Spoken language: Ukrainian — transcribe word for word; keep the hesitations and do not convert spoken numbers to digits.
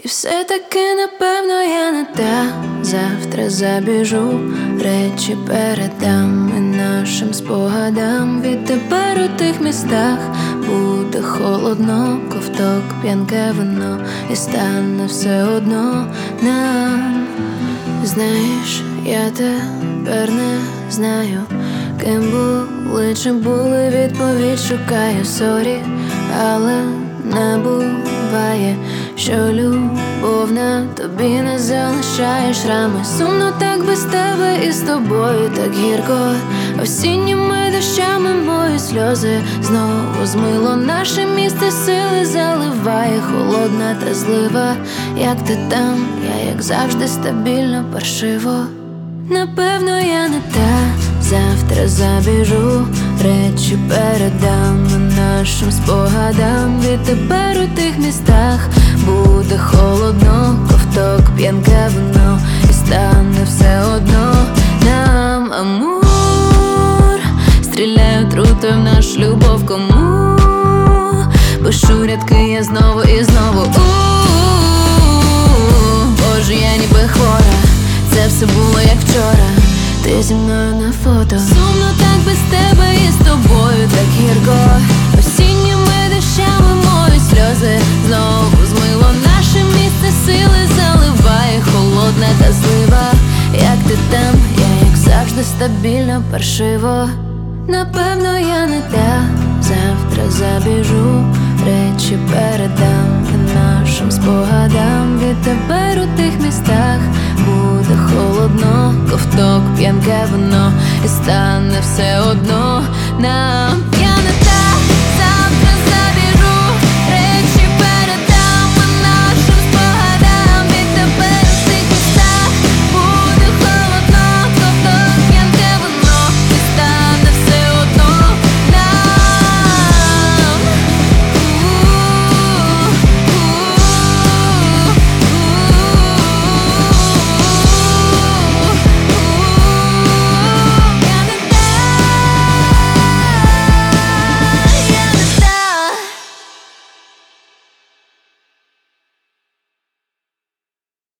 І все-таки, напевно, я не та. Завтра забіжу, речі передам, і нашим спогадам відтепер у тих містах буде холодно, ковток, п'янке вино, і стане все одно нам. Знаєш, я тепер не знаю, ким були, чи були, відповідь шукаю, сорі, але не буває, що любов на тобі не залишає шрами. Сумно так без тебе, і з тобою так гірко. Осінніми дощами мої сльози знову змило наше місце, сили заливає холодна та злива. Як ти там, я як завжди стабільно паршиво. Напевно, я не та. Завтра забіжу, речі передам, нашим спогадам. Відтепер у тих містах буде холодно, ковток, п'янке вино, і стане все одно нам. Амур, стріляю трутою в нашу любов, кому пишу рядки я знову і знову. У-у-у, Боже, я ніби хвора, це все було як вчора, ти зі мною на фото. Сумно так без тебе, і з тобою так гірко. Осінніми дощами мої сльози знову змило наше місце, сили заливає холодна та злива. Як ти там, я як завжди стабільно паршиво. Напевно, я не та. Завтра забіжу, речі передам, нашим спогадам. Відтепер у тих містах буде холодно, ковток, п'янке вино, і стане все одно нам.